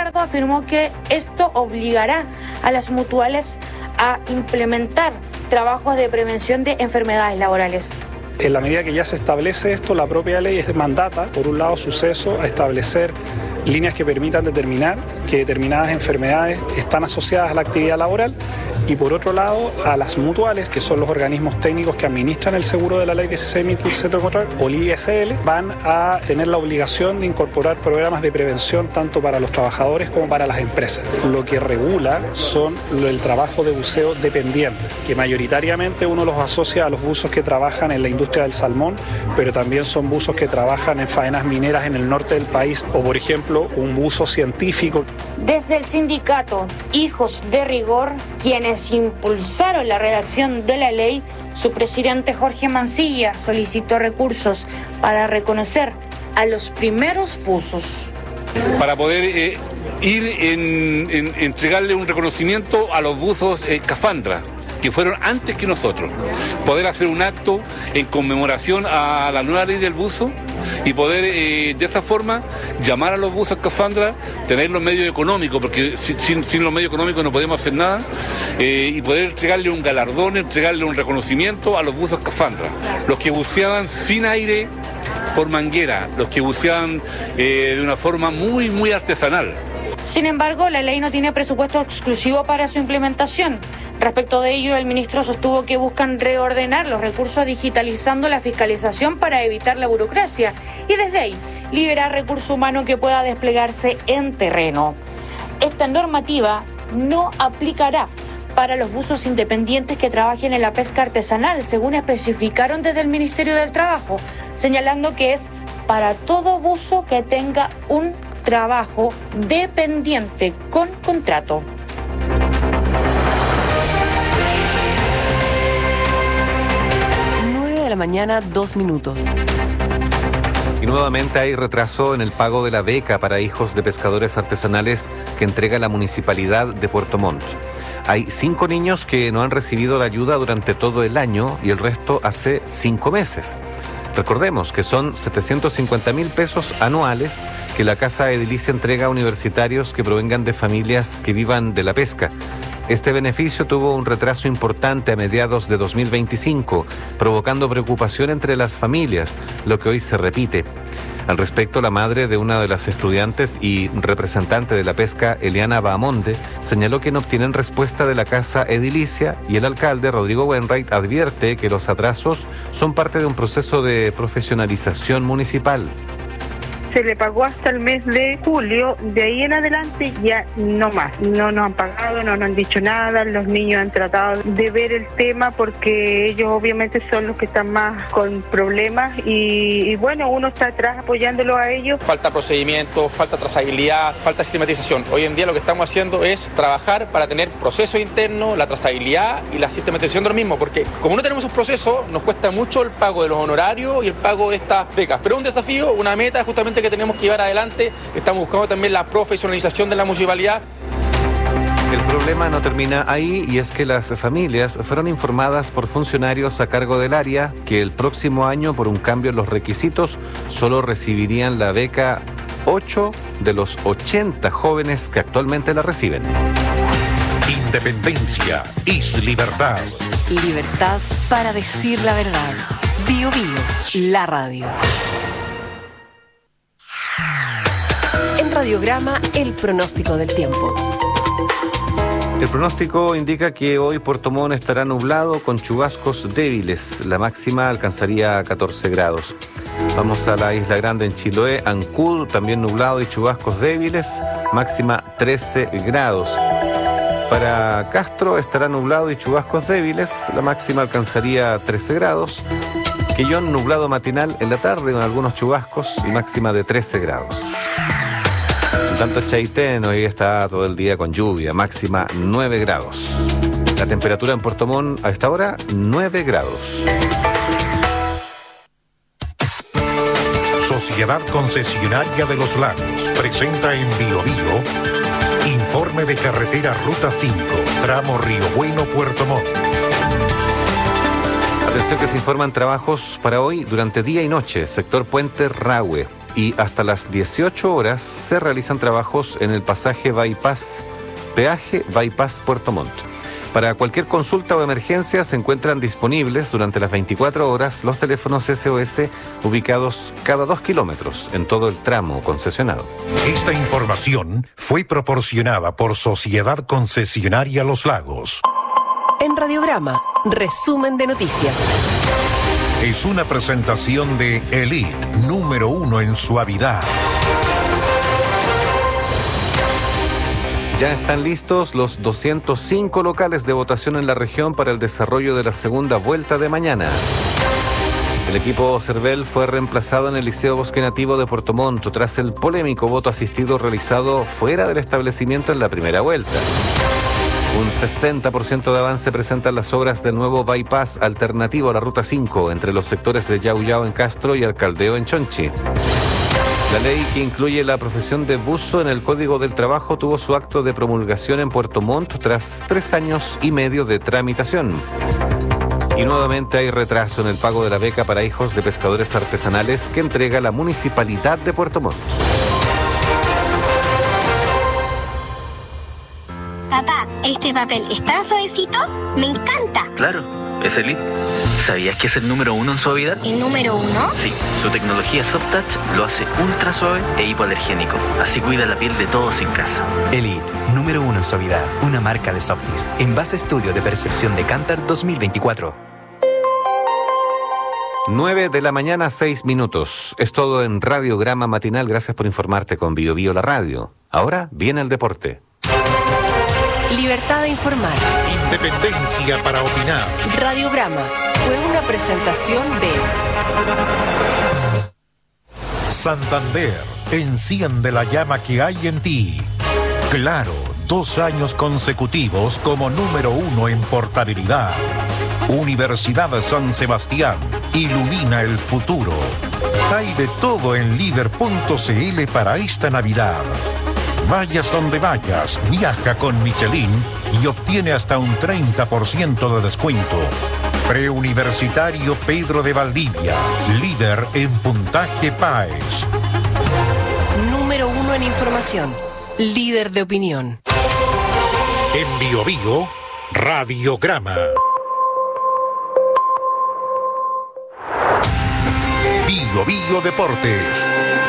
Gallardo afirmó que esto obligará a las mutuales a implementar trabajos de prevención de enfermedades laborales. En la medida que ya se establece esto, la propia ley mandata, por un lado, Suceso a establecer líneas que permitan determinar que determinadas enfermedades están asociadas a la actividad laboral y, por otro lado, a las mutuales, que son los organismos técnicos que administran el seguro de la Ley 16.104 o el ISL, van a tener la obligación de incorporar programas de prevención tanto para los trabajadores como para las empresas. Lo que regula son el trabajo de buceo dependiente, que mayoritariamente uno los asocia a los buzos que trabajan en la industria del salmón, pero también son buzos que trabajan en faenas mineras en el norte del país o, por ejemplo, un buzo científico. Desde el sindicato Hijos de Rigor, quienes impulsaron la redacción de la ley, su presidente Jorge Mancilla solicitó recursos para reconocer a los primeros buzos. Para poder entregarle un reconocimiento a los buzos Cafandra, que fueron antes que nosotros, poder hacer un acto en conmemoración a la nueva ley del buzo y poder de esta forma llamar a los buzos Cafandra, tener los medios económicos, porque sin los medios económicos no podemos hacer nada, y poder entregarle un galardón, entregarle un reconocimiento a los buzos Cafandra, los que buceaban sin aire por manguera, los que buceaban de una forma muy artesanal. Sin embargo, la ley no tiene presupuesto exclusivo para su implementación. Respecto de ello, el ministro sostuvo que buscan reordenar los recursos digitalizando la fiscalización para evitar la burocracia y desde ahí liberar recurso humano que pueda desplegarse en terreno. Esta normativa no aplicará para los buzos independientes que trabajen en la pesca artesanal, según especificaron desde el Ministerio del Trabajo, señalando que es para todo buzo que tenga un trabajo dependiente con contrato. 9 de la mañana, 2 minutos. Y nuevamente hay retraso en el pago de la beca para hijos de pescadores artesanales que entrega la Municipalidad de Puerto Montt. Hay 5 niños que no han recibido la ayuda durante todo el año y el resto hace 5 meses. Recordemos que son 750.000 pesos anuales que la Casa Edilicia entrega a universitarios que provengan de familias que vivan de la pesca. Este beneficio tuvo un retraso importante a mediados de 2025, provocando preocupación entre las familias, lo que hoy se repite. Al respecto, la madre de una de las estudiantes y representante de la pesca, Eliana Bahamonde, señaló que no obtienen respuesta de la Casa Edilicia y el alcalde, Rodrigo Wainwright, advierte que los atrasos son parte de un proceso de profesionalización municipal. Se le pagó hasta el mes de julio, de ahí en adelante ya no más. No nos han pagado, no nos han dicho nada, los niños han tratado de ver el tema porque ellos obviamente son los que están más con problemas y bueno, uno está atrás apoyándolo a ellos. Falta procedimiento, falta trazabilidad, falta sistematización. Hoy en día lo que estamos haciendo es trabajar para tener proceso interno, la trazabilidad y la sistematización de lo mismo, porque como no tenemos esos procesos, nos cuesta mucho el pago de los honorarios y el pago de estas becas. Pero un desafío, una meta justamente que tenemos que llevar adelante. Estamos buscando también la profesionalización de la municipalidad. El problema no termina ahí y es que las familias fueron informadas por funcionarios a cargo del área que el próximo año, por un cambio en los requisitos, solo recibirían la beca 8 de los 80 jóvenes que actualmente la reciben. Independencia es libertad. Libertad para decir la verdad. Bio Bio, la radio. En Radiograma, el pronóstico del tiempo. El pronóstico indica que hoy Puerto Montt estará nublado con chubascos débiles. La máxima alcanzaría 14 grados. Vamos a la Isla Grande en Chiloé, Ancud, también nublado y chubascos débiles, máxima 13 grados. Para Castro estará nublado y chubascos débiles, la máxima alcanzaría 13 grados. Quillón, nublado matinal en la tarde con algunos chubascos y máxima de 13 grados. En tanto, Chaitén hoy está todo el día con lluvia, máxima 9 grados. La temperatura en Puerto Montt a esta hora, 9 grados. Sociedad Concesionaria de los Lagos presenta en Bio Bio informe de carretera Ruta 5, tramo Río Bueno, Puerto Montt. Atención que se informan trabajos para hoy durante día y noche, sector Puente Rahue. Y hasta las 18 horas se realizan trabajos en el pasaje Bypass, peaje Bypass Puerto Montt. Para cualquier consulta o emergencia se encuentran disponibles durante las 24 horas los teléfonos SOS ubicados cada 2 kilómetros en todo el tramo concesionado. Esta información fue proporcionada por Sociedad Concesionaria Los Lagos. En Radiograma, resumen de noticias. Es una presentación de Elite, número 1 en suavidad. Ya están listos los 205 locales de votación en la región para el desarrollo de la segunda vuelta de mañana. El equipo Cervel fue reemplazado en el Liceo Bosque Nativo de Puerto Montt tras el polémico voto asistido realizado fuera del establecimiento en la primera vuelta. Un 60% de avance presentan las obras del nuevo bypass alternativo a la Ruta 5 entre los sectores de Yauyao en Castro y Alcaldeo en Chonchi. La ley que incluye la profesión de buzo en el Código del Trabajo tuvo su acto de promulgación en Puerto Montt tras 3 años y medio de tramitación. Y nuevamente hay retraso en el pago de la beca para hijos de pescadores artesanales que entrega la Municipalidad de Puerto Montt. Papá, ¿este papel está suavecito? ¡Me encanta! Claro, es Elite. ¿Sabías que es el número 1 en suavidad? ¿El número 1? Sí, su tecnología Soft Touch lo hace ultra suave e hipoalergénico. Así cuida la piel de todos en casa. Elite, número 1 en suavidad. Una marca de Softis. En base a estudio de percepción de Kantar 2024. 9 de la mañana, 6 minutos. Es todo en Radiograma Matinal. Gracias por informarte con Bio Bio la radio. Ahora viene el deporte. Libertad de informar. Independencia para opinar. Radiograma fue una presentación de Santander, enciende la llama que hay en ti. Claro, 2 años consecutivos como número 1 en portabilidad. Universidad de San Sebastián, ilumina el futuro. Hay de todo en líder.cl para esta Navidad. Vayas donde vayas, viaja con Michelin y obtiene hasta un 30% de descuento. Preuniversitario Pedro de Valdivia, líder en puntaje PAES. número 1 en información, líder de opinión. En Bio Bio, Radiograma. Bio Bio Deportes.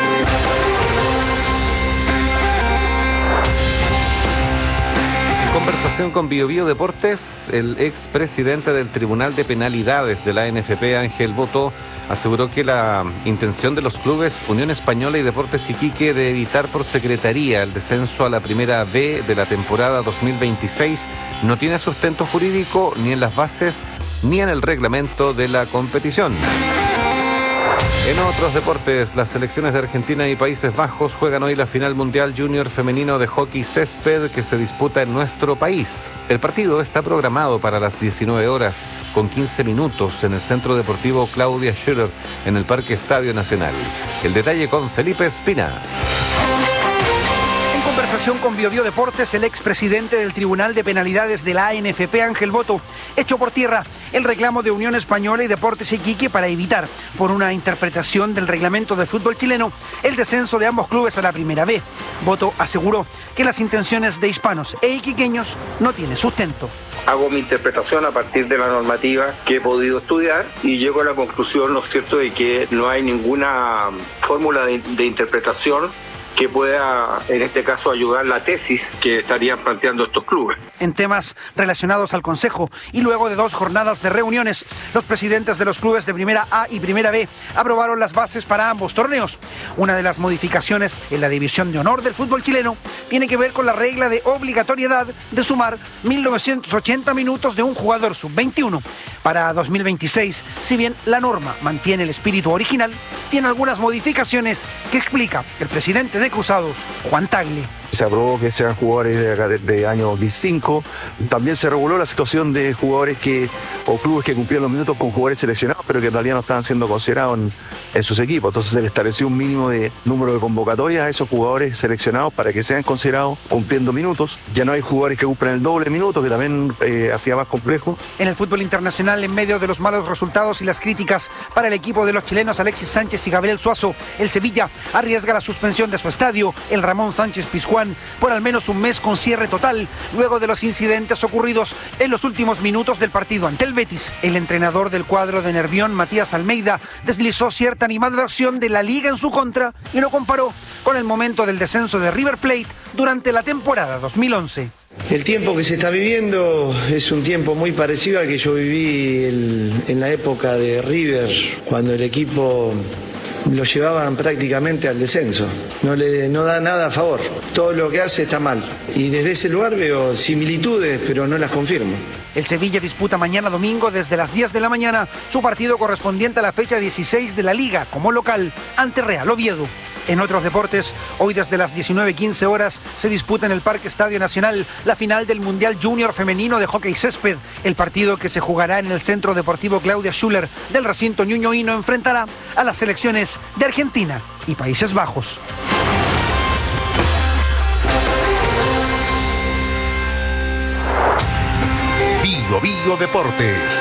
Conversación con Bio Bio Deportes, el expresidente del Tribunal de Penalidades de la ANFP, Ángel Boto, aseguró que la intención de los clubes Unión Española y Deportes Iquique de evitar por secretaría el descenso a la Primera B de la temporada 2026 no tiene sustento jurídico ni en las bases ni en el reglamento de la competición. En otros deportes, las selecciones de Argentina y Países Bajos juegan hoy la final mundial junior femenino de hockey césped que se disputa en nuestro país. El partido está programado para las 19 horas con 15 minutos en el Centro Deportivo Claudia Schroeder en el Parque Estadio Nacional. El detalle con Felipe Espina. Conversación con Bio Bio Deportes, el expresidente del Tribunal de Penalidades de la ANFP, Ángel Boto, echó por tierra el reclamo de Unión Española y Deportes Iquique para evitar, por una interpretación del reglamento del fútbol chileno, el descenso de ambos clubes a la Primera B. Boto aseguró que las intenciones de hispanos e iquiqueños no tienen sustento. Hago mi interpretación a partir de la normativa que he podido estudiar y llego a la conclusión, ¿no es cierto?, de que no hay ninguna fórmula de interpretación que pueda, en este caso, ayudar la tesis que estarían planteando estos clubes. En temas relacionados al Consejo y luego de 2 jornadas de reuniones, los presidentes de los clubes de Primera A y Primera B aprobaron las bases para ambos torneos. Una de las modificaciones en la división de honor del fútbol chileno tiene que ver con la regla de obligatoriedad de sumar 1.980 minutos de un jugador sub-21. Para 2026, si bien la norma mantiene el espíritu original, tiene algunas modificaciones que explica el presidente de Cruzados, Juan Tagle. se aprobó que sean jugadores de año 2005. También se reguló la situación de jugadores o clubes que cumplían los minutos con jugadores seleccionados, pero que en realidad no estaban siendo considerados en sus equipos. Entonces se le estableció un mínimo de número de convocatorias a esos jugadores seleccionados para que sean considerados cumpliendo minutos. Ya no hay jugadores que cumplan el doble minuto, que también hacía más complejo. En el fútbol internacional, en medio de los malos resultados y las críticas para el equipo de los chilenos Alexis Sánchez y Gabriel Suazo, el Sevilla arriesga la suspensión de su estadio, el Ramón Sánchez Pizjuán, por al menos un mes con cierre total, luego de los incidentes ocurridos en los últimos minutos del partido ante el Betis. El entrenador del cuadro de Nervión, Matías Almeida, deslizó cierta animadversión de la liga en su contra y lo comparó con el momento del descenso de River Plate durante la temporada 2011. El tiempo que se está viviendo es un tiempo muy parecido al que yo viví en la época de River, cuando el equipo lo llevaban prácticamente al descenso. No da nada a favor. Todo lo que hace está mal. Y desde ese lugar veo similitudes, pero no las confirmo. El Sevilla disputa mañana domingo desde las 10 de la mañana su partido correspondiente a la fecha 16 de la Liga como local ante Real Oviedo. En otros deportes, hoy desde las 19:15 horas se disputa en el Parque Estadio Nacional la final del Mundial Junior Femenino de Hockey Césped. El partido, que se jugará en el Centro Deportivo Claudia Schuller del recinto Ñuñoíno, enfrentará a las selecciones de Argentina y Países Bajos. Bio Bio Deportes.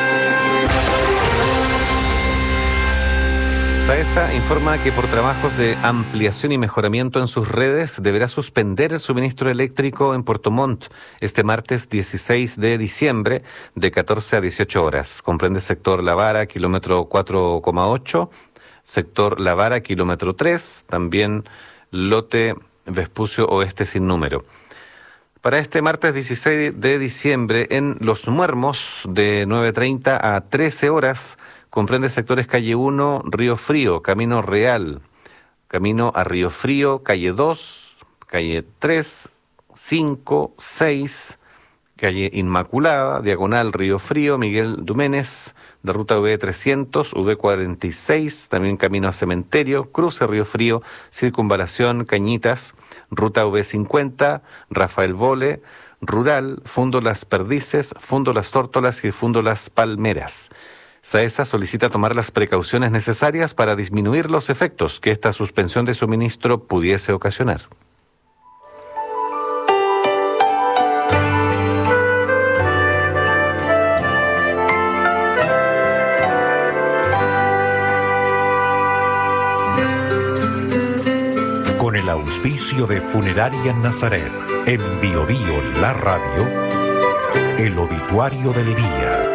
SAESA informa que por trabajos de ampliación y mejoramiento en sus redes deberá suspender el suministro eléctrico en Puerto Montt este martes 16 de diciembre de 14 a 18 horas. Comprende sector La Vara, kilómetro 4,8, sector La Vara, kilómetro 3, también lote Vespucio Oeste sin número. Para este martes 16 de diciembre en Los Muermos, de 9:30 a 13 horas, comprende sectores calle 1, Río Frío, Camino Real, Camino a Río Frío, calle 2, calle 3, 5, 6, calle Inmaculada, diagonal Río Frío, Miguel Duménez, de ruta V300, V46, también camino a Cementerio, cruce Río Frío, circunvalación Cañitas, ruta V50, Rafael Vole, Rural, Fundo Las Perdices, Fundo Las Tórtolas y Fundo Las Palmeras. SAESA solicita tomar las precauciones necesarias para disminuir los efectos que esta suspensión de suministro pudiese ocasionar. Con el auspicio de Funeraria Nazaret, en Bio Bio La Radio, el obituario del día.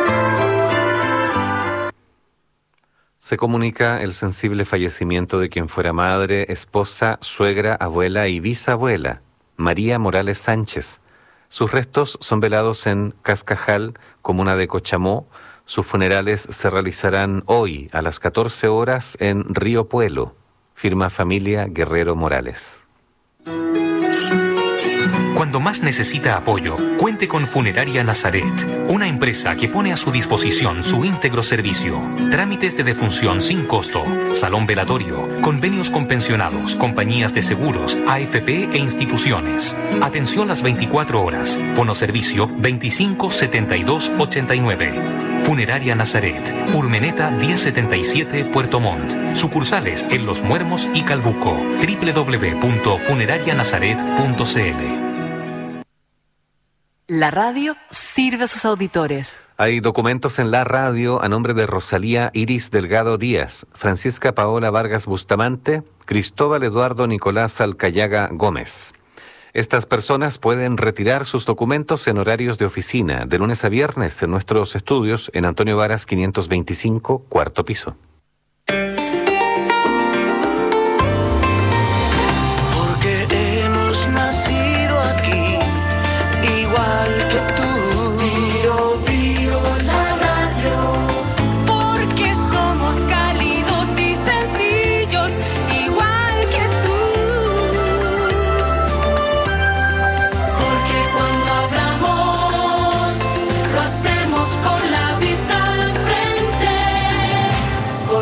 Se comunica el sensible fallecimiento de quien fuera madre, esposa, suegra, abuela y bisabuela, María Morales Sánchez. Sus restos son velados en Cascajal, comuna de Cochamó. Sus funerales se realizarán hoy a las 14 horas en Río Puelo. Firma Familia Guerrero Morales. Cuando más necesita apoyo, cuente con Funeraria Nazaret, una empresa que pone a su disposición su íntegro servicio. Trámites de defunción sin costo, salón velatorio, convenios con pensionados, compañías de seguros, AFP e instituciones. Atención las 24 horas. Fonoservicio 25 72 89. Funeraria Nazaret, Urmeneta 1077, Puerto Montt. Sucursales en Los Muermos y Calbuco. www.funerarianazaret.cl. La radio sirve a sus auditores. Hay documentos en la radio a nombre de Rosalía Iris Delgado Díaz, Francisca Paola Vargas Bustamante, Cristóbal Eduardo Nicolás Alcayaga Gómez. Estas personas pueden retirar sus documentos en horarios de oficina, de lunes a viernes, en nuestros estudios en Antonio Varas 525, cuarto piso. Porque hemos nacido aquí, igual que tú. Bio Bio la radio. Porque somos cálidos y sencillos, igual que tú. Porque cuando hablamos, lo hacemos con la vista al frente.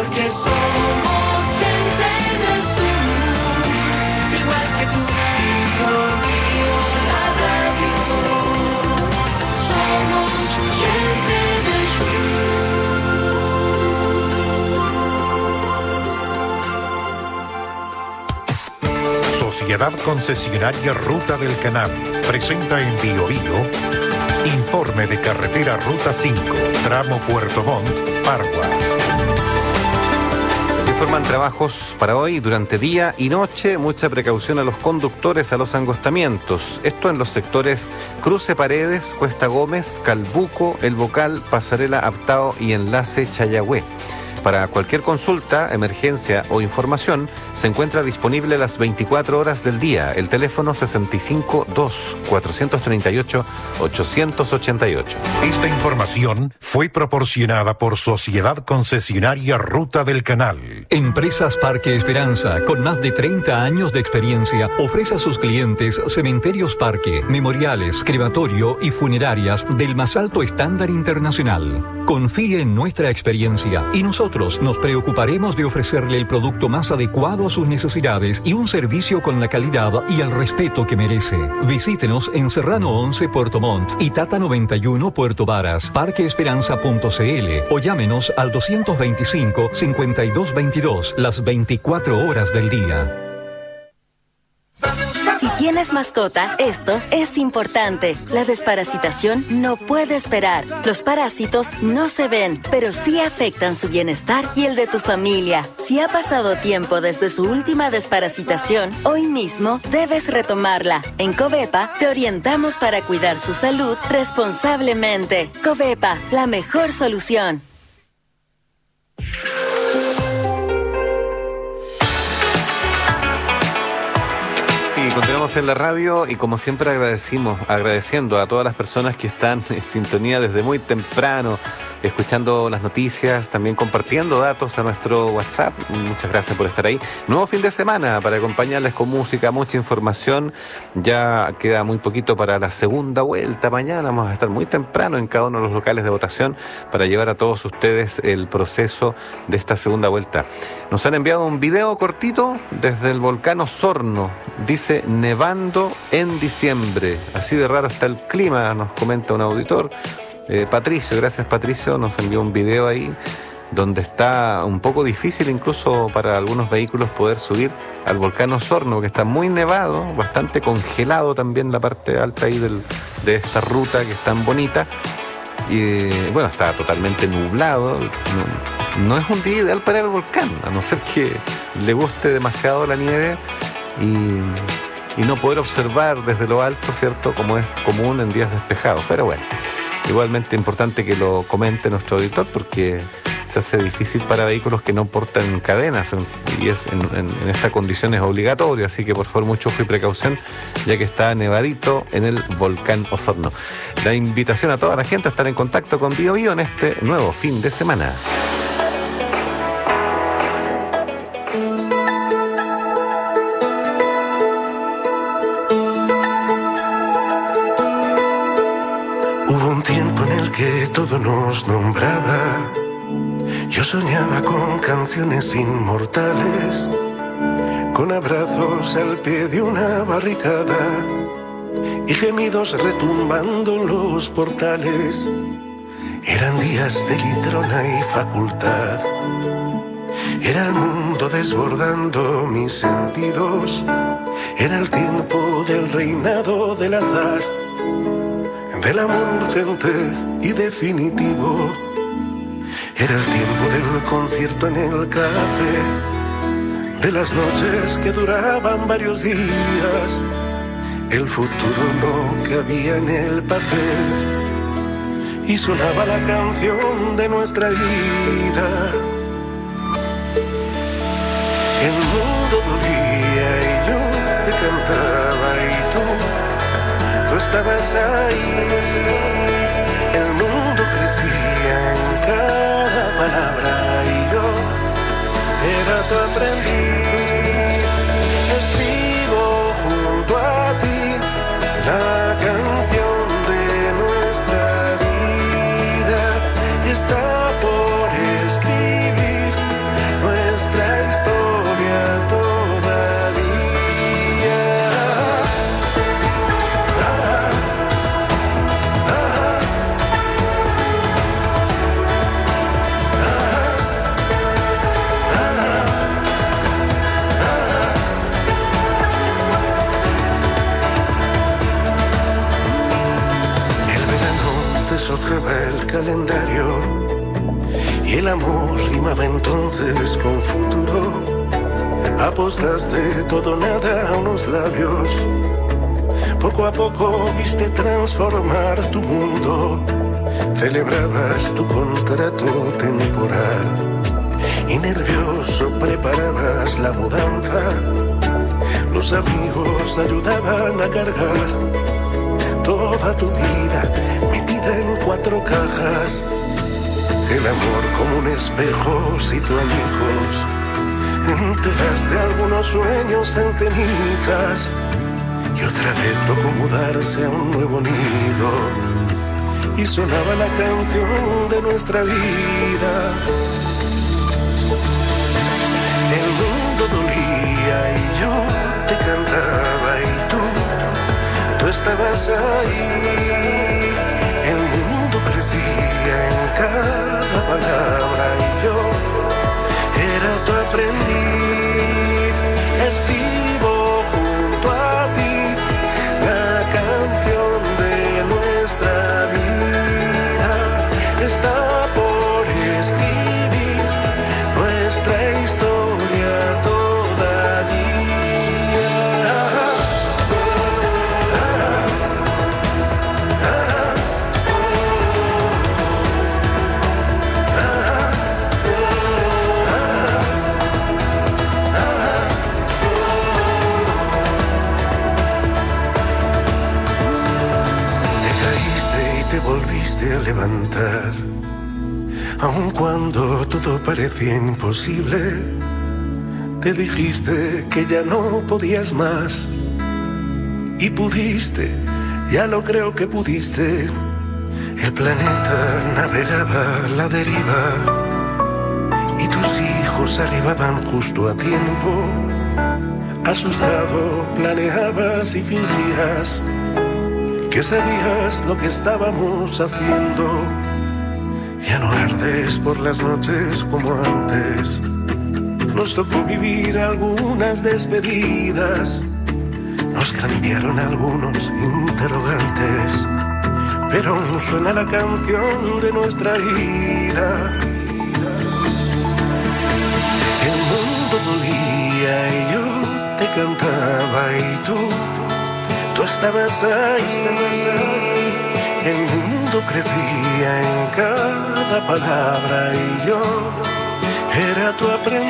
Sociedad Concesionaria Ruta del Canal presenta en Bio Bio informe de carretera Ruta 5, tramo Puerto Montt, Pargua. Se informan trabajos para hoy durante día y noche. Mucha precaución a los conductores a los angostamientos. Esto en los sectores Cruce Paredes, Cuesta Gómez, Calbuco, El Bocal, Pasarela Aptao y Enlace Chayagüe. Para cualquier consulta, emergencia o información, se encuentra disponible las 24 horas del día. El teléfono 652-438-888. Esta información fue proporcionada por Sociedad Concesionaria Ruta del Canal. Empresas Parque Esperanza, con más de 30 años de experiencia, ofrece a sus clientes cementerios parque, memoriales, crematorio y funerarias del más alto estándar internacional. Confíe en nuestra experiencia y nosotros nos preocuparemos de ofrecerle el producto más adecuado a sus necesidades y un servicio con la calidad y el respeto que merece. Visítenos en Serrano 11 Puerto Montt y Tata 91 Puerto Varas, parqueesperanza.cl o llámenos al 225-5222 las 24 horas del día. Si tienes mascota, esto es importante. La desparasitación no puede esperar. Los parásitos no se ven, pero sí afectan su bienestar y el de tu familia. Si ha pasado tiempo desde su última desparasitación, hoy mismo debes retomarla. En Covepa te orientamos para cuidar su salud responsablemente. Covepa, la mejor solución. Continuamos en la radio y como siempre agradeciendo a todas las personas que están en sintonía desde muy temprano, escuchando las noticias, también compartiendo datos a nuestro WhatsApp. Muchas gracias por estar ahí. Nuevo fin de semana para acompañarles con música, mucha información. Ya queda muy poquito para la segunda vuelta. Mañana vamos a estar muy temprano en cada uno de los locales de votación para llevar a todos ustedes el proceso de esta segunda vuelta. Nos han enviado un video cortito desde el volcán Osorno. Dice nevando en diciembre. Así de raro está el clima, nos comenta un auditor. Patricio, gracias Patricio, nos envió un video ahí donde está un poco difícil incluso para algunos vehículos poder subir al volcán Osorno, que está muy nevado, bastante congelado también la parte alta ahí de esta ruta que es tan bonita. Y bueno, está totalmente nublado. No es un día ideal para ir al volcán, a no ser que le guste demasiado la nieve y no poder observar desde lo alto, ¿cierto? Como es común en días despejados. Pero bueno, igualmente importante que lo comente nuestro auditor porque se hace difícil para vehículos que no portan cadenas y es en esta condición es obligatorio, así que por favor mucho ojo y precaución ya que está nevadito en el volcán Osorno. La invitación a toda la gente a estar en contacto con Bio Bio en este nuevo fin de semana. Hubo un tiempo en el que todo nos nombraba. Yo soñaba con canciones inmortales, con abrazos al pie de una barricada y gemidos retumbando en los portales. Eran días de litrona y facultad. Era el mundo desbordando mis sentidos. Era el tiempo del reinado del azar, del amor urgente y definitivo. Era el tiempo del concierto en el café, de las noches que duraban varios días. El futuro no cabía en el papel y sonaba la canción de nuestra vida. El mundo dolía y yo te cantaba y tú estabas ahí. El mundo crecía en cada palabra y yo era tu aprendiz. Escribo junto a ti la canción de nuestra vida y está por escribir nuestra historia todavía. deshojaba el calendario y el amor rimaba entonces con futuro. Apostaste todo nada a unos labios. Poco a poco viste transformar tu mundo. Celebrabas tu contrato temporal y nervioso preparabas la mudanza. Los amigos ayudaban a cargar toda tu vida metida en 4 cajas. El amor como un espejo se hizo añicos. Enterraste algunos sueños en cenizas y otra vez tocó mudarse a un nuevo nido. Y sonaba la canción de nuestra vida. El mundo dolía y yo te cantaba y tú estabas ahí. El mundo crecía en cada palabra y yo era tu aprendiz. Escribo junto a ti la canción de nuestra vida. Está por escribir nuestra historia todavía. Te volviste a levantar, aun cuando todo parecía imposible. Te dijiste que ya no podías más y pudiste, ya lo creo que pudiste. El planeta navegaba a la deriva y tus hijos arribaban justo a tiempo. Asustado planeabas y fingías que sabías lo que estábamos haciendo. Ya no ardes por las noches como antes. Nos tocó vivir algunas despedidas. Nos cambiaron algunos interrogantes. Pero aún suena la canción de nuestra vida. El mundo dolía y yo te cantaba y tú estabas ahí. El mundo crecía en cada palabra y yo era tu aprendiz.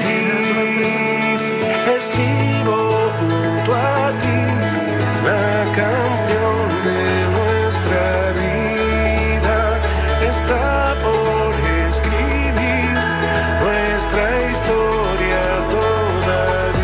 Escribo junto a ti la canción de nuestra vida. Está por escribir nuestra historia todavía.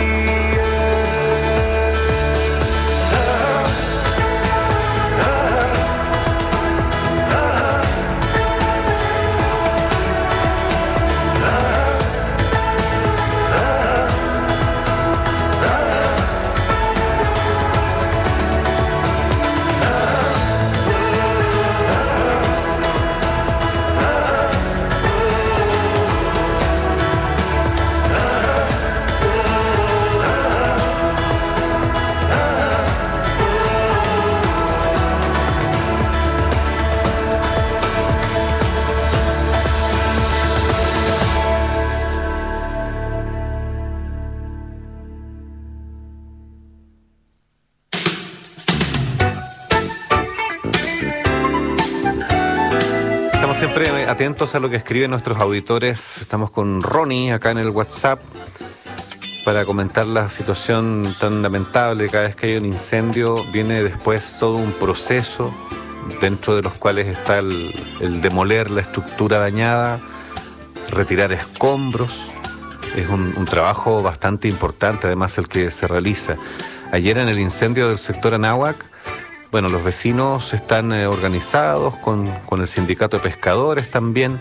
Siempre atentos a lo que escriben nuestros auditores. Estamos con Ronnie acá en el WhatsApp para comentar la situación tan lamentable. Cada vez que hay un incendio viene después todo un proceso dentro de los cuales está el demoler la estructura dañada, retirar escombros. Es un trabajo bastante importante, además, el que se realiza. Ayer en el incendio del sector Anáhuac, bueno, los vecinos están organizados con el sindicato de pescadores también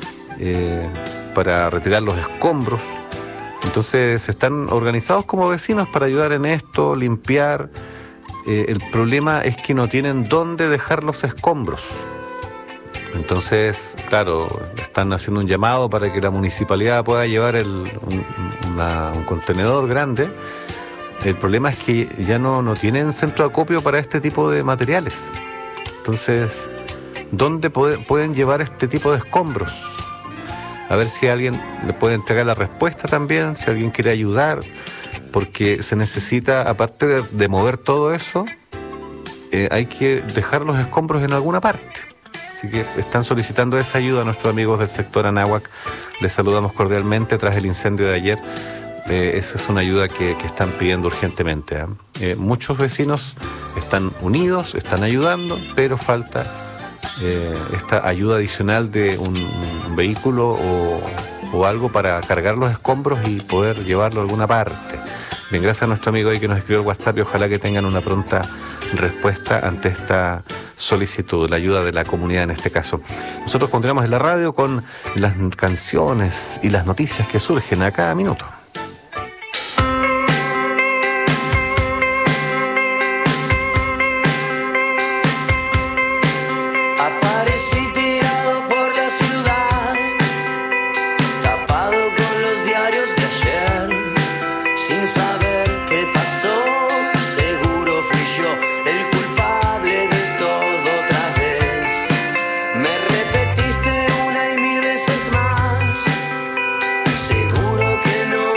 para retirar los escombros. Entonces están organizados como vecinos para ayudar en esto, limpiar. El problema es que no tienen dónde dejar los escombros. Entonces, claro, están haciendo un llamado para que la municipalidad pueda llevar un contenedor grande. El problema es que ya no tienen centro de acopio para este tipo de materiales. Entonces, dónde pueden llevar este tipo de escombros. A ver si alguien le puede entregar la respuesta también, si alguien quiere ayudar, porque se necesita, aparte de mover todo eso, hay que dejar los escombros en alguna parte. Así que están solicitando esa ayuda a nuestros amigos del sector Anáhuac. Les saludamos cordialmente tras el incendio de ayer. Esa es una ayuda que están pidiendo urgentemente. Muchos vecinos están unidos, están ayudando, pero falta esta ayuda adicional de un vehículo o algo para cargar los escombros y poder llevarlo a alguna parte. Bien, gracias a nuestro amigo ahí que nos escribió el WhatsApp y ojalá que tengan una pronta respuesta ante esta solicitud, la ayuda de la comunidad en este caso. Nosotros continuamos en la radio con las canciones y las noticias que surgen a cada minuto. Aparecí tirado por la ciudad, tapado con los diarios de ayer, sin saber qué pasó. Seguro fui yo el culpable de todo otra vez. Me repetiste una y mil veces más. Seguro que no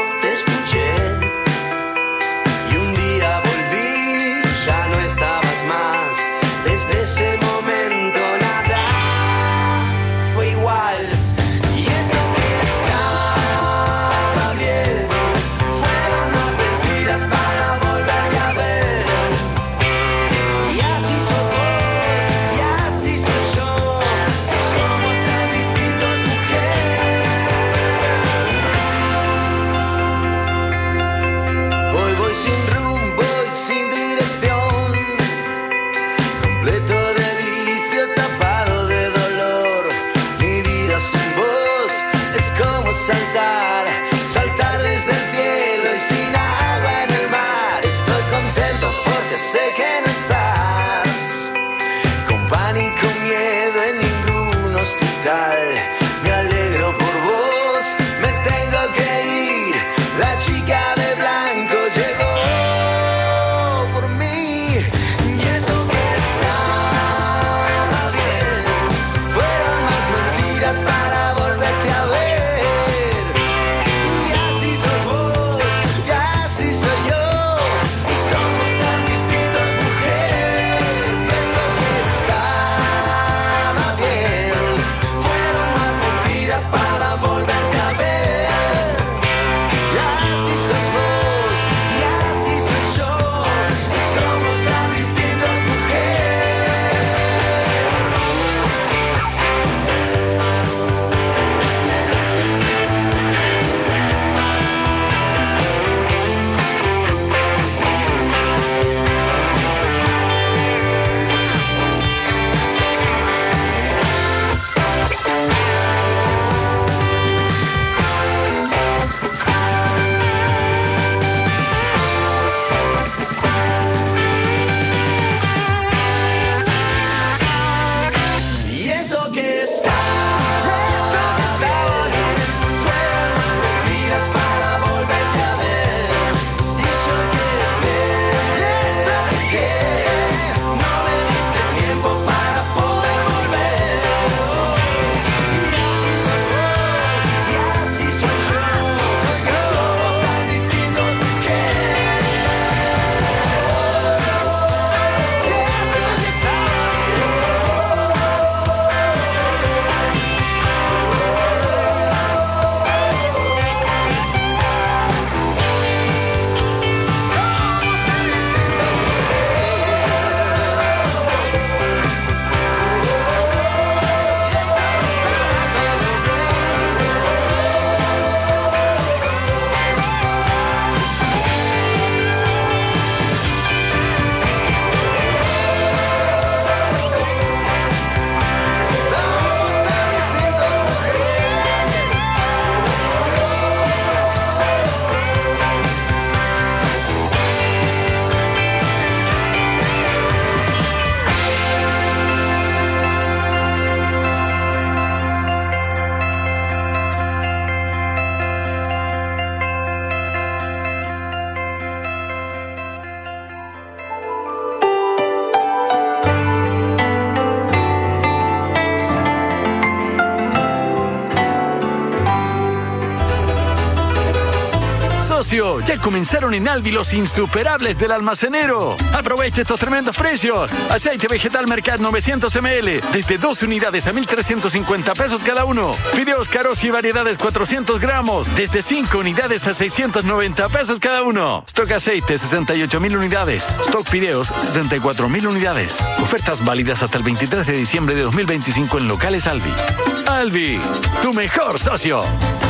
socio! Ya comenzaron en Aldi los insuperables del almacenero. Aprovecha estos tremendos precios. Aceite vegetal Mercat 900 ml, desde 2 unidades a 1.350 pesos cada uno. Fideos Caros y variedades 400 gramos, desde 5 unidades a 690 pesos cada uno. Stock aceite 68.000 unidades. Stock fideos 64.000 unidades. Ofertas válidas hasta el 23 de diciembre de 2025 en locales Aldi. Aldi, tu mejor socio.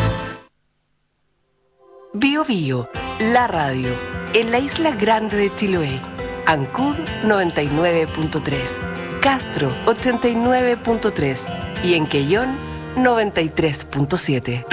Bio Bio, la radio, en la isla grande de Chiloé. Ancud 99.3, Castro 89.3 y en Quellón 93.7.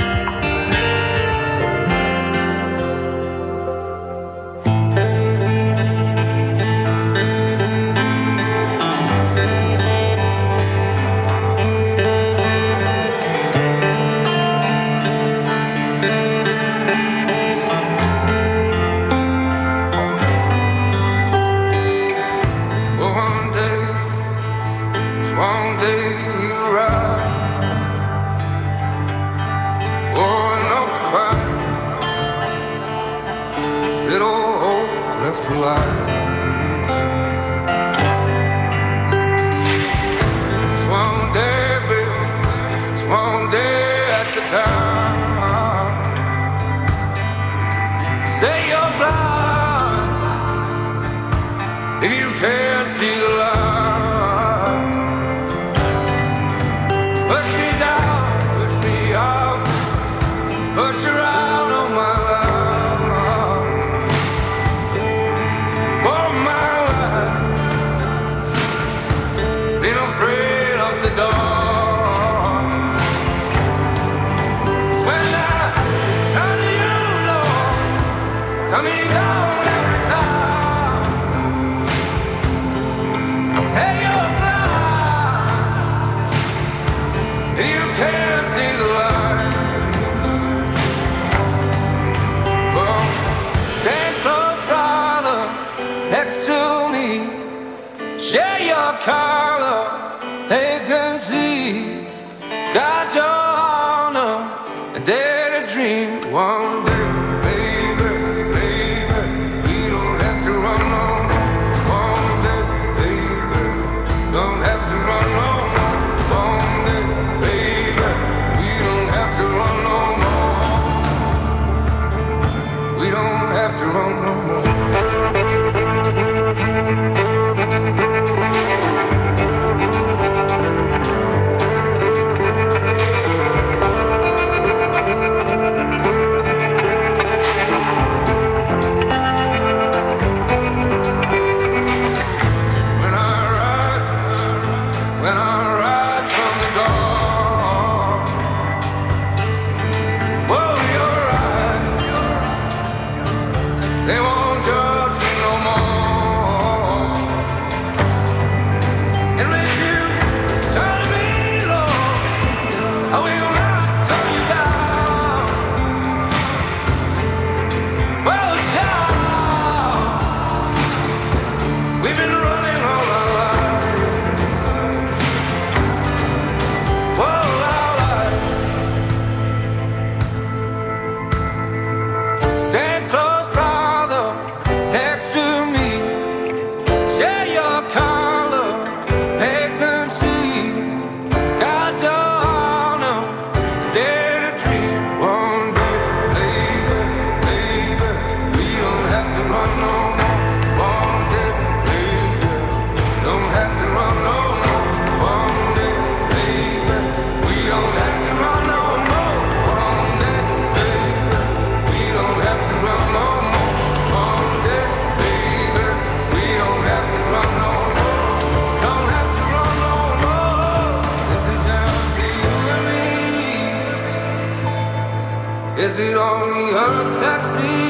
Is it only earth that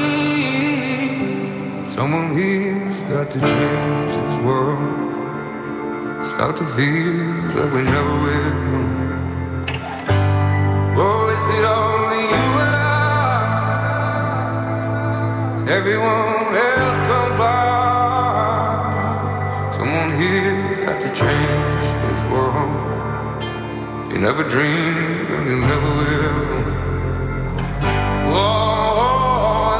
sees? Someone here's got to change this world. Start to feel that we never will. Oh, is it only you and I? Is everyone else gone by? Someone here's got to change this world. If you never dreamed, then you never will. Oh,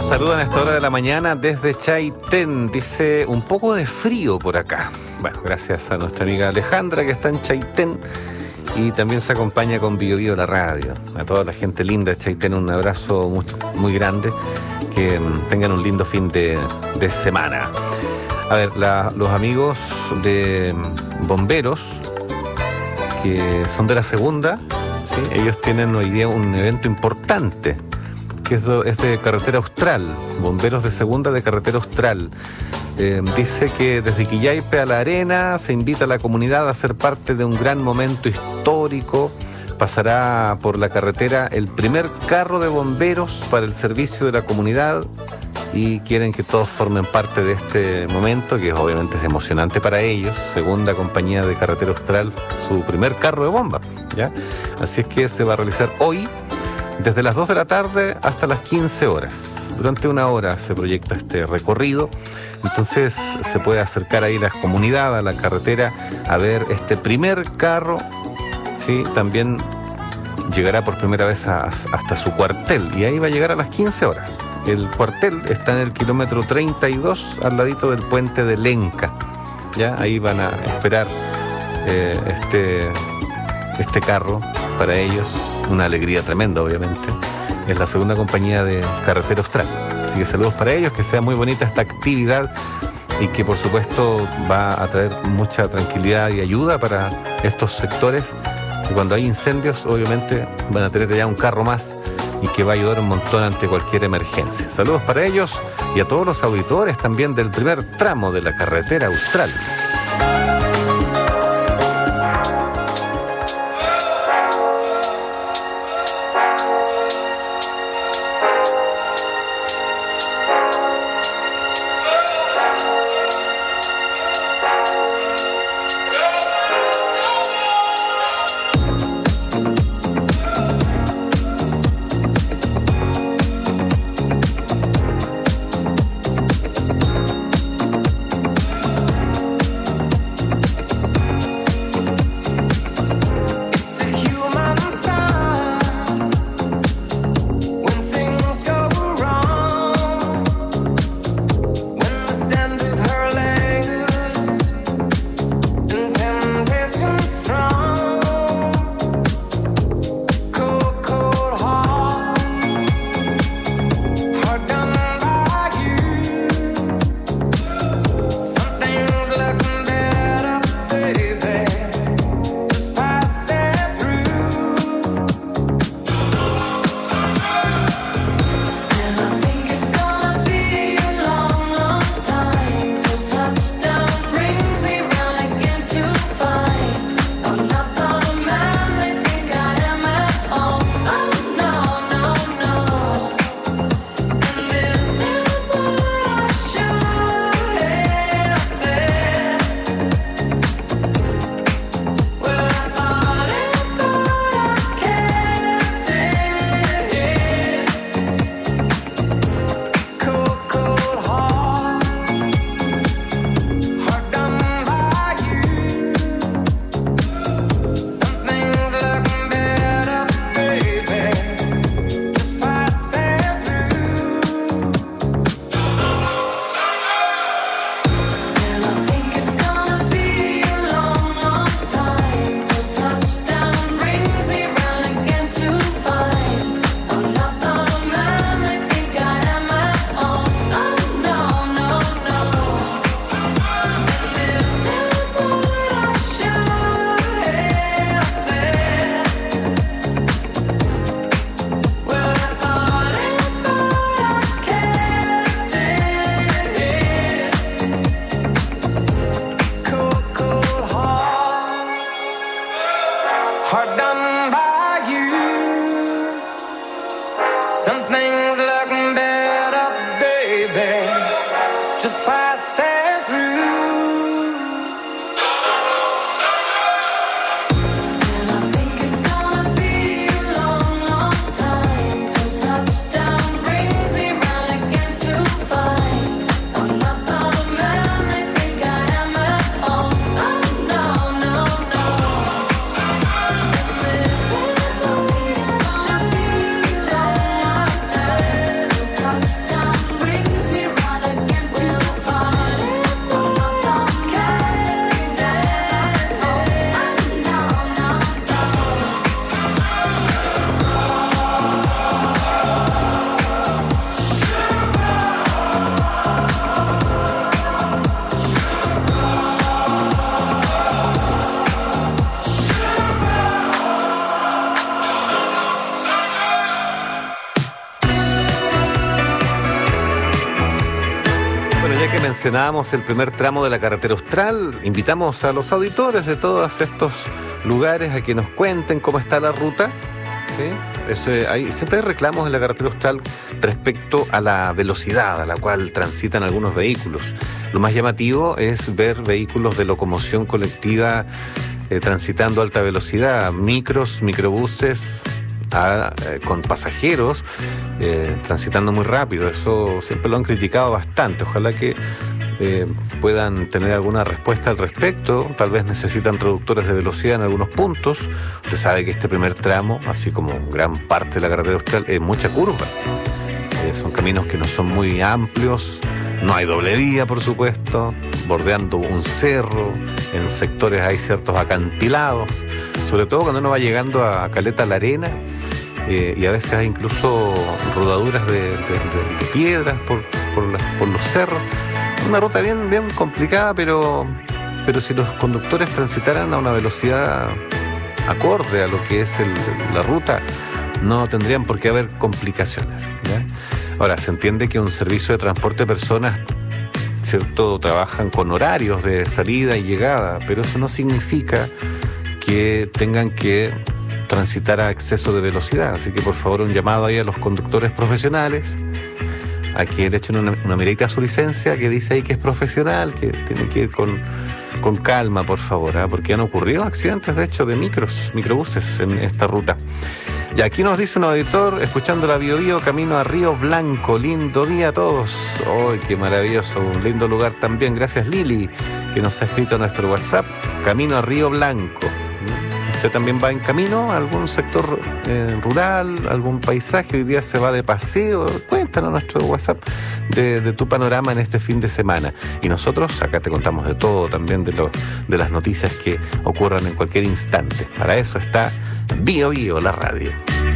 saludan a esta hora de la mañana desde Chaitén. Dice, un poco de frío por acá. Bueno, gracias a nuestra amiga Alejandra que está en Chaitén y también se acompaña con Bio Bio la radio. A toda la gente linda de Chaitén un abrazo muy, muy grande. Que tengan un lindo fin de semana. A ver, los amigos de bomberos que son de la segunda, ¿sí? Ellos tienen hoy día un evento importante que es de Carretera Austral, bomberos de segunda de Carretera Austral. Dice que desde Quillaipe a La Arena se invita a la comunidad a ser parte de un gran momento histórico. Pasará por la carretera el primer carro de bomberos para el servicio de la comunidad y quieren que todos formen parte de este momento, que obviamente es emocionante para ellos. Segunda compañía de Carretera Austral, su primer carro de bomba, ¿ya? Así es que se va a realizar hoy desde las 2 de la tarde hasta las 15 horas. Durante una hora se proyecta este recorrido, entonces se puede acercar ahí la comunidad a la carretera a ver este primer carro. Sí, también llegará por primera vez hasta su cuartel y ahí va a llegar a las 15 horas. El cuartel está en el kilómetro 32 al ladito del puente de Lenca. ¿Ya? Ahí van a esperar este carro para ellos. Una alegría tremenda, obviamente. Es la segunda compañía de Carretera Austral. Así que saludos para ellos, que sea muy bonita esta actividad y que por supuesto va a traer mucha tranquilidad y ayuda para estos sectores. Y cuando hay incendios, obviamente van a tener ya un carro más y que va a ayudar un montón ante cualquier emergencia. Saludos para ellos y a todos los auditores también del primer tramo de la Carretera Austral. Ya que mencionábamos el primer tramo de la carretera austral, invitamos a los auditores de todos estos lugares a que nos cuenten cómo está la ruta. ¿Sí? Siempre hay reclamos en la carretera austral respecto a la velocidad a la cual transitan algunos vehículos. Lo más llamativo es ver vehículos de locomoción colectiva transitando a alta velocidad, microbuses con pasajeros transitando muy rápido. Eso siempre lo han criticado bastante. Ojalá que puedan tener alguna respuesta al respecto. Tal vez necesitan reductores de velocidad en algunos puntos. Usted sabe que este primer tramo, así como gran parte de la carretera austral, es mucha curva. Son caminos que no son muy amplios, no hay doble vía, por supuesto, bordeando un cerro, en sectores hay ciertos acantilados, sobre todo cuando uno va llegando a Caleta La Arena, y a veces hay incluso rodaduras de piedras por los cerros. Una ruta bien complicada, pero si los conductores transitaran a una velocidad acorde a lo que es la ruta, no tendrían por qué haber complicaciones, ¿ya? Ahora, se entiende que un servicio de transporte de personas, ¿cierto?, trabajan con horarios de salida y llegada, pero eso no significa que tengan que transitar a exceso de velocidad. Así que por favor, un llamado ahí a los conductores profesionales a que le echen una miradita a su licencia, que dice ahí que es profesional, que tiene que ir con calma, por favor, ¿eh? Porque han ocurrido accidentes, de hecho, de microbuses en esta ruta. Y aquí nos dice un auditor, escuchando la Bio Bio, camino a Río Blanco. Lindo día a todos. ¡Ay, qué maravilloso! Un lindo lugar también. Gracias, Lili, que nos ha escrito a nuestro WhatsApp. Camino a Río Blanco. ¿Usted también va en camino a algún sector rural, algún paisaje? Hoy día se va de paseo. Cuéntanos nuestro WhatsApp de tu panorama en este fin de semana. Y nosotros acá te contamos de todo, también de las noticias que ocurran en cualquier instante. Para eso está Bio Bio, la radio.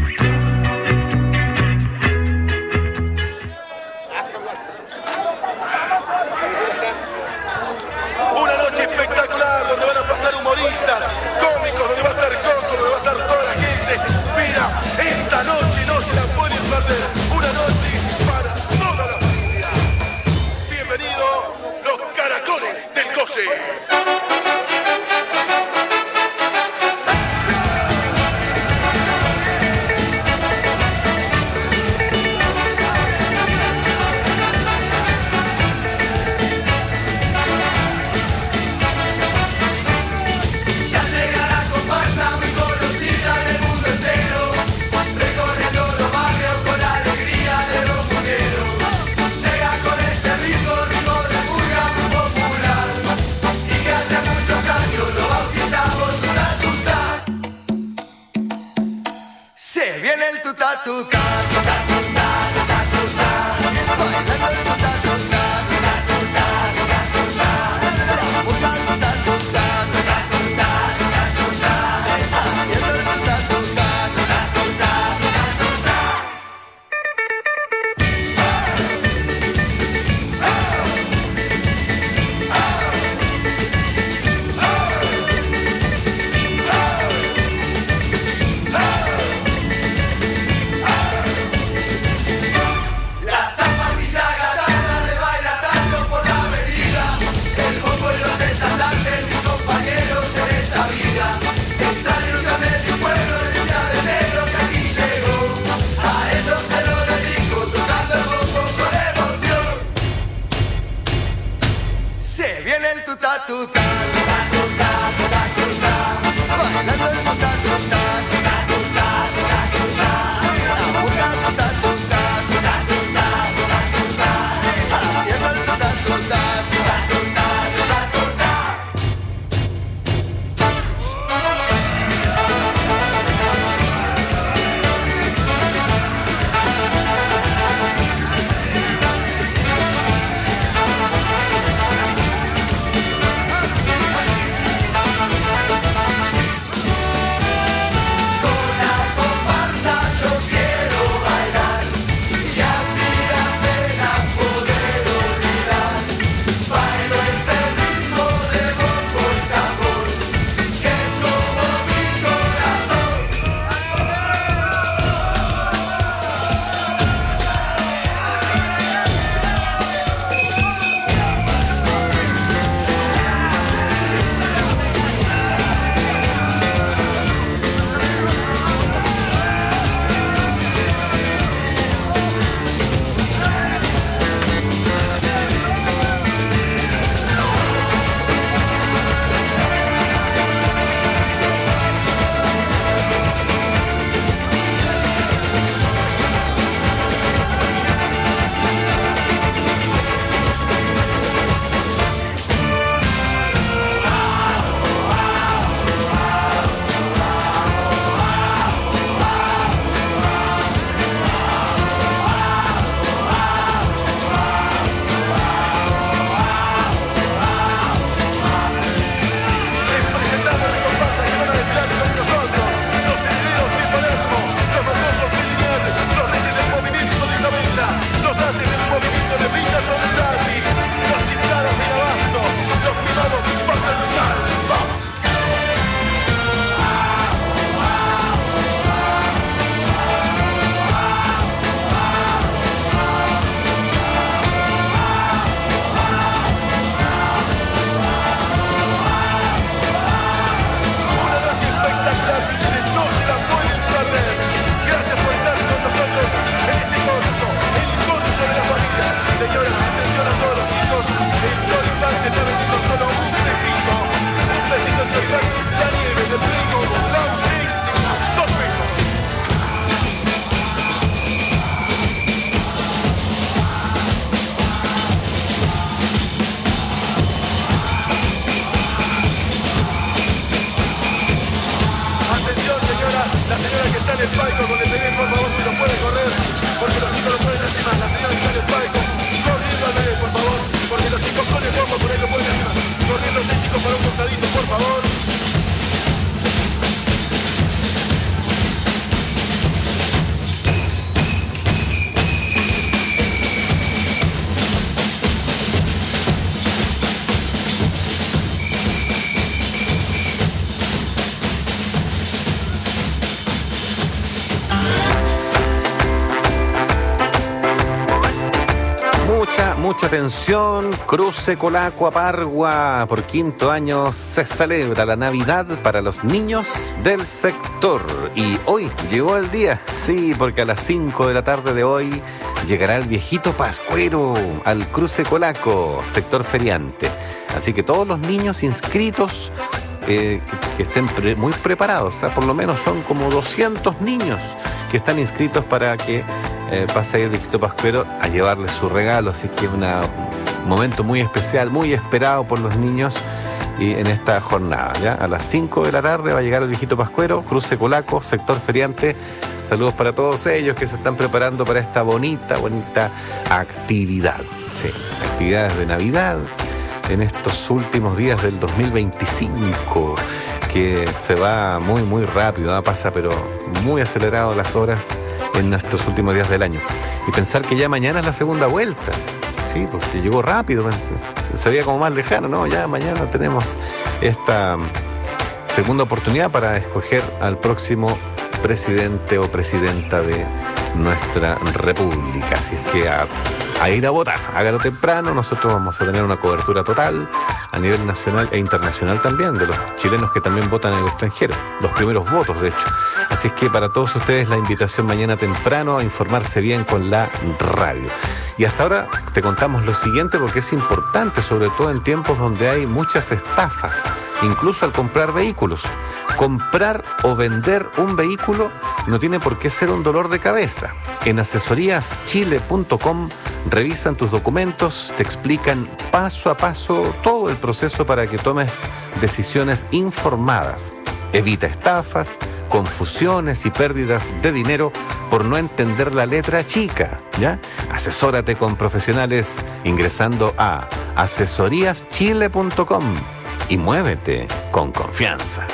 Una noche espectacular donde van a pasar humoristas, cómicos, donde va a estar Coco, donde va a estar toda la gente. Mira, esta noche no se la pueden perder. Una noche para toda la familia. Bienvenido, los Caracoles del Goce. el Paico con el bebé, por favor, si lo puede correr, porque los chicos lo pueden lastimar. La señora está en el Paico, corriendo al bebé, por favor, porque los chicos con el bombo por ahí lo pueden lastimar. Corriendo ese chico para un costadito, por favor. Mucha atención, Cruce Colaco a Pargua. Por 5º año se celebra la Navidad para los niños del sector. Y hoy llegó el día, sí, porque a las 5 de la tarde de hoy llegará el viejito Pascuero al Cruce Colaco, sector feriante. Así que todos los niños inscritos que estén muy preparados, o sea, por lo menos son como 200 niños que están inscritos para que pase ahí el viejito Pascuero a llevarles su regalo. Así que un momento muy especial, muy esperado por los niños y en esta jornada. ¿Ya? A las 5 de la tarde va a llegar el viejito Pascuero, Cruce Colaco, sector feriante. Saludos para todos ellos que se están preparando para esta bonita actividad. Sí, actividades de Navidad en estos últimos días del 2025, que se va muy rápido, ¿no? Pasa pero muy acelerado las horas en nuestros últimos días del año. Y pensar que ya mañana es la segunda vuelta. Sí, pues se llegó rápido, se veía como más lejano, ¿no? Ya mañana tenemos esta segunda oportunidad para escoger al próximo presidente o presidenta de nuestra república. Así es que a ir a votar, hágalo temprano. Nosotros vamos a tener una cobertura total a nivel nacional e internacional también, de los chilenos que también votan en el extranjero, los primeros votos de hecho. Así es que para todos ustedes la invitación mañana temprano a informarse bien con la radio. Y hasta ahora te contamos lo siguiente porque es importante, sobre todo en tiempos donde hay muchas estafas, incluso al comprar vehículos. Comprar o vender un vehículo no tiene por qué ser un dolor de cabeza. En asesoríaschile.com revisan tus documentos, te explican paso a paso todo el proceso para que tomes decisiones informadas. Evita estafas, confusiones y pérdidas de dinero por no entender la letra chica, ¿ya? Asesórate con profesionales ingresando a asesoríaschile.com y muévete con confianza.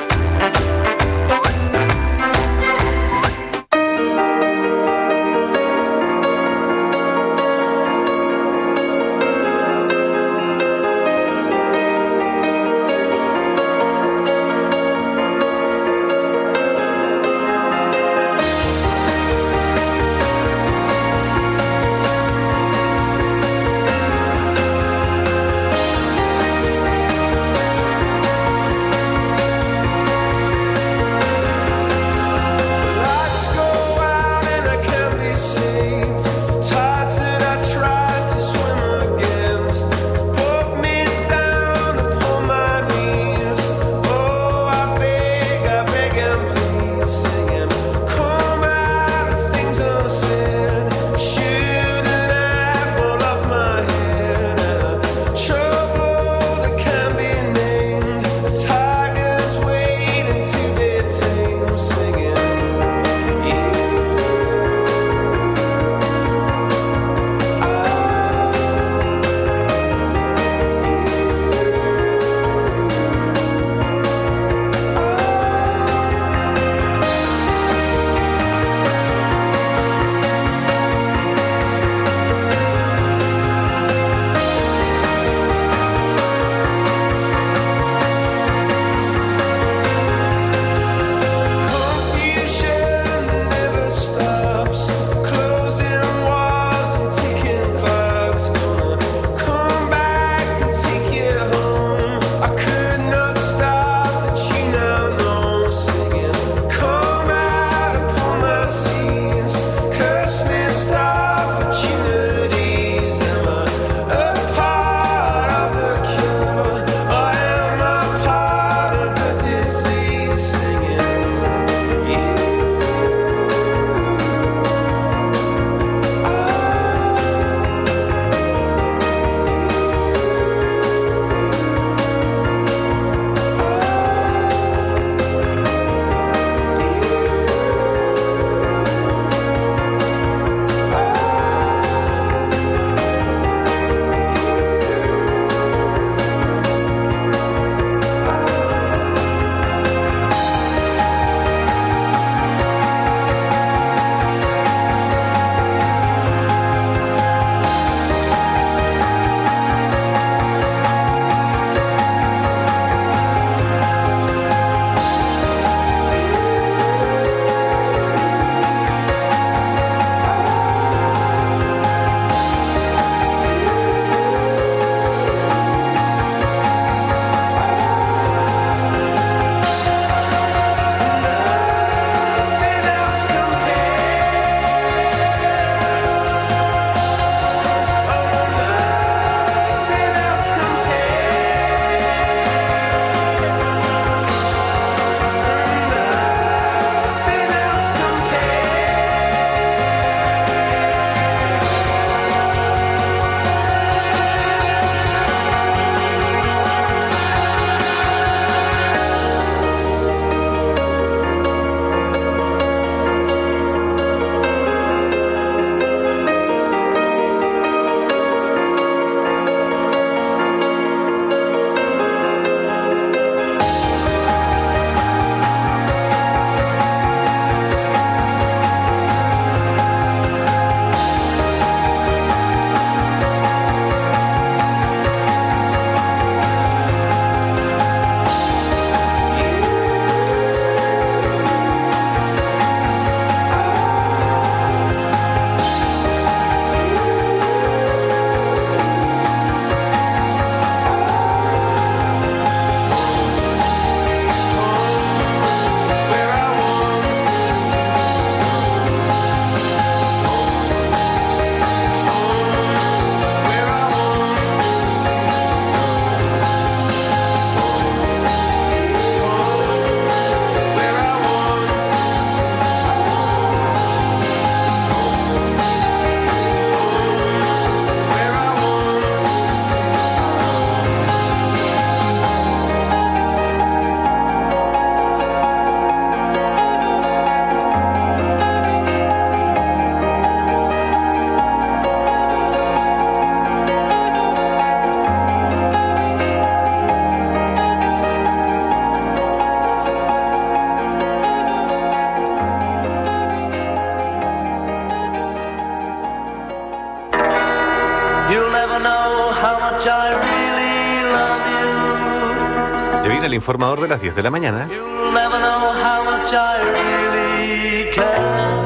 You'll never know how much I really love you. Ya viene el informador de las 10 de la mañana. You'll never know how much I really care.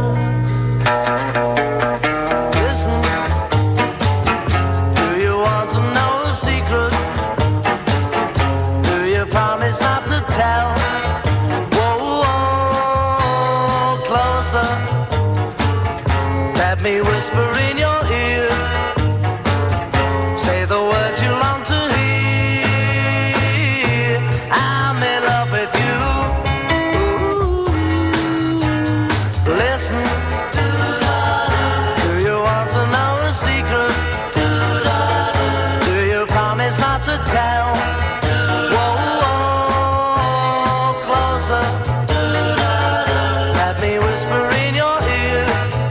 Listen, do you want to know a secret? Do you promise not to tell? Whoa, whoa, closer. Let me whisper in your ear. Say the words you long to hear. I'm in love with you. Ooh. Listen. Do you want to know a secret? Do you promise not to tell? Whoa, whoa, closer. Let me whisper in your ear.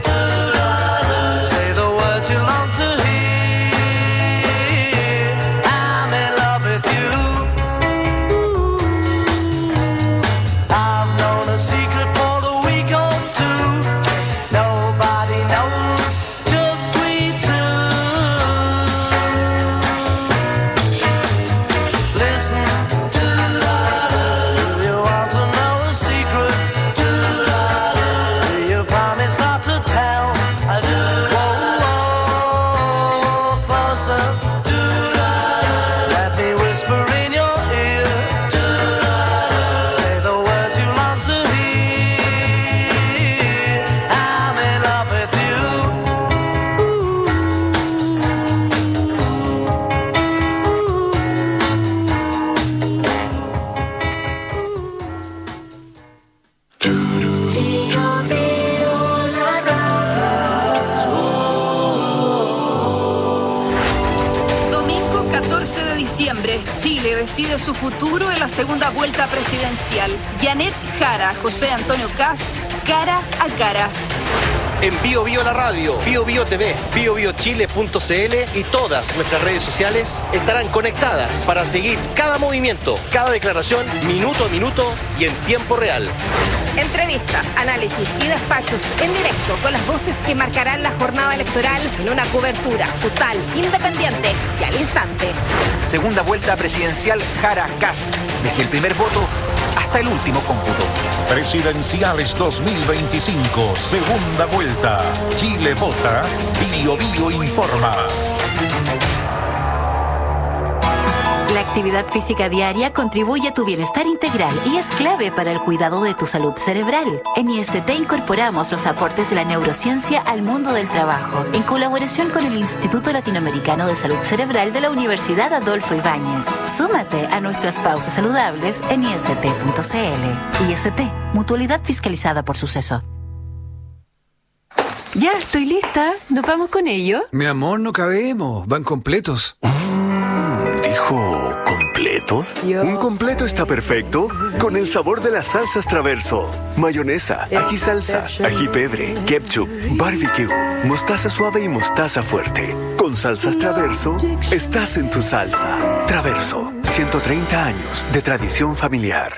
Say the words you long to hear. I'm in love with you. Ooh. I've known a secret for a week or two. Nobody knows, just we two. Listen, do you want to know a secret? Do you promise not to tell? I do. Whoa, closer. Let me whisper in your ear. Say the words you long to hear. I'm in love with you. Domingo 14 de diciembre, Chile decide su futuro en la segunda vuelta presidencial. Janet Jara, José Antonio Kast, cara a cara. En Bio Bio la radio, Bio Bio TV, biobiochile.cl y todas nuestras redes sociales estarán conectadas para seguir cada movimiento, cada declaración, minuto a minuto y en tiempo real. Entrevistas, análisis y despachos en directo con las voces que marcarán la jornada electoral en una cobertura total, independiente y al instante. Segunda vuelta presidencial Jara Kast. Desde el primer voto hasta el último cómputo. Presidenciales 2025, segunda vuelta. Chile vota, Bio Bio informa. La actividad física diaria contribuye a tu bienestar integral y es clave para el cuidado de tu salud cerebral. En IST incorporamos los aportes de la neurociencia al mundo del trabajo, en colaboración con el Instituto Latinoamericano de Salud Cerebral de la Universidad Adolfo Ibáñez. Súmate a nuestras pausas saludables en ist.cl. IST, mutualidad fiscalizada por Suceso. Ya, estoy lista. ¿Nos vamos con ello? Mi amor, no cabemos. Van completos. ¿Dijo completos? Un completo está perfecto con el sabor de las salsas Traverso. Mayonesa, ají salsa, ají pebre, ketchup, barbecue, mostaza suave y mostaza fuerte. Con salsas Traverso, estás en tu salsa. Traverso, 130 años de tradición familiar.